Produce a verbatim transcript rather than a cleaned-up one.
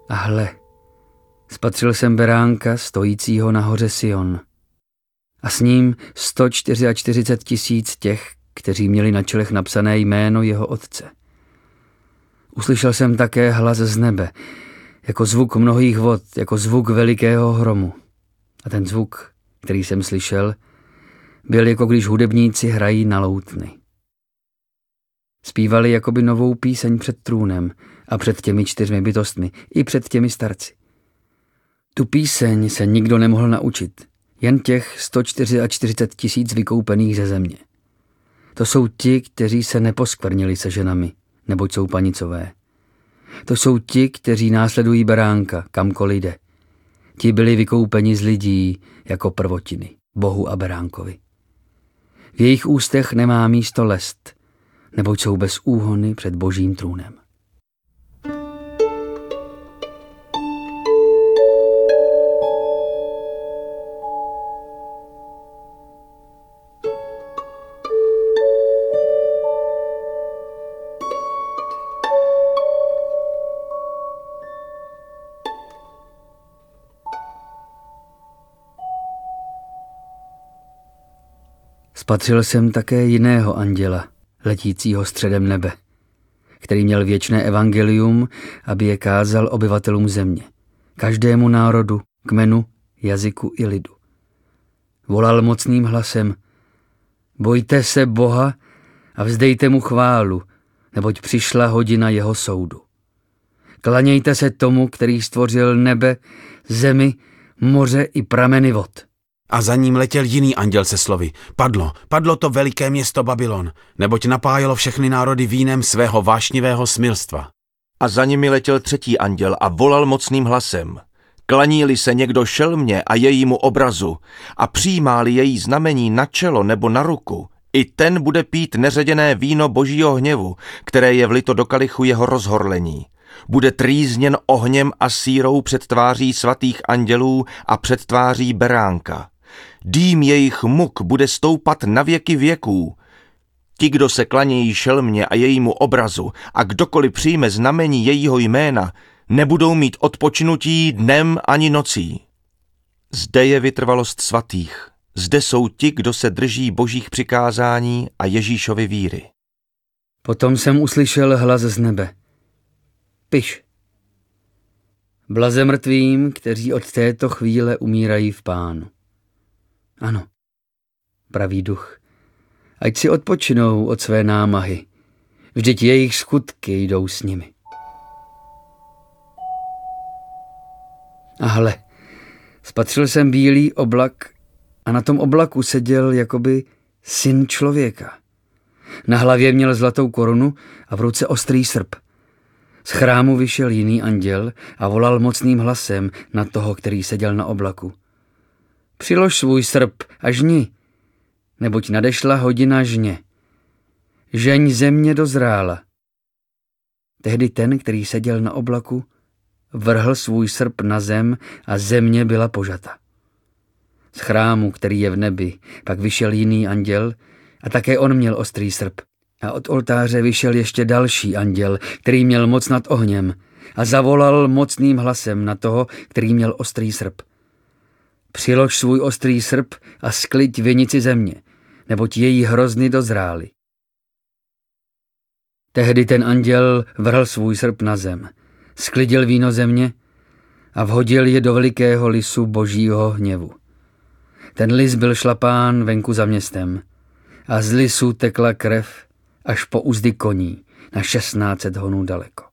A hle, spatřil jsem beránka stojícího na hoře Sion a s ním sto čtyřicet čtyři tisíc těch, kteří měli na čelech napsané jméno jeho otce. Uslyšel jsem také hlas z nebe, jako zvuk mnohých vod, jako zvuk velikého hromu. A ten zvuk, který jsem slyšel, byl jako když hudebníci hrají na loutny. Zpívali jakoby novou píseň před trůnem a před těmi čtyřmi bytostmi, i před těmi starci. Tu píseň se nikdo nemohl naučit, jen těch sto čtyřicet čtyři tisíc vykoupených ze země. To jsou ti, kteří se neposkvrnili se ženami, neboť jsou panicové. To jsou ti, kteří následují beránka, kamkoliv jde. Ti byli vykoupeni z lidí jako prvotiny, Bohu a beránkovi. V jejich ústech nemá místo lest, neboť jsou bez úhony před Božím trůnem. Spatřil jsem také jiného anděla, letícího středem nebe, který měl věčné evangelium, aby je kázal obyvatelům země, každému národu, kmenu, jazyku i lidu. Volal mocným hlasem: bojte se Boha a vzdejte mu chválu, neboť přišla hodina jeho soudu. Klanějte se tomu, který stvořil nebe, zemi, moře i prameny vod. A za ním letěl jiný anděl se slovy: Padlo, padlo to veliké město Babylon, neboť napájelo všechny národy vínem svého vášnivého smilstva. A za nimi letěl třetí anděl a volal mocným hlasem: Klaní-li se někdo šelmě a jejímu obrazu a přijímá-li její znamení na čelo nebo na ruku, i ten bude pít neředěné víno Božího hněvu, které je vlito do kalichu jeho rozhorlení. Bude trýzněn ohněm a sírou před tváří svatých andělů a před tváří beránka. Dým jejich muk bude stoupat na věky věků. Ti, kdo se klanějí šelmě a jejímu obrazu a kdokoliv přijme znamení jejího jména, nebudou mít odpočinutí dnem ani nocí. Zde je vytrvalost svatých. Zde jsou ti, kdo se drží Božích přikázání a Ježíšovy víry. Potom jsem uslyšel hlas z nebe: Piš. Blaze mrtvým, kteří od této chvíle umírají v Pánu. Ano, pravý duch, ať si odpočinou od své námahy, vždyť jejich skutky jdou s nimi. A hle, spatřil jsem bílý oblak a na tom oblaku seděl jakoby syn člověka. Na hlavě měl zlatou korunu a v ruce ostrý srp. Z chrámu vyšel jiný anděl a volal mocným hlasem na toho, který seděl na oblaku: Přilož svůj srp a žni, neboť nadešla hodina žně. Žeň, země dozrála. Tehdy ten, který seděl na oblaku, vrhl svůj srp na zem a země byla požata. Z chrámu, který je v nebi, pak vyšel jiný anděl a také on měl ostrý srp. A od oltáře vyšel ještě další anděl, který měl moc nad ohněm, a zavolal mocným hlasem na toho, který měl ostrý srp: Přilož svůj ostrý srp a skliď vinici země, neboť její hrozny dozrály. Tehdy ten anděl vrhl svůj srp na zem, sklidil víno země a vhodil je do velikého lisu Božího hněvu. Ten lis byl šlapán venku za městem a z lisu tekla krev až po uzdy koní na šestnáct set honů daleko.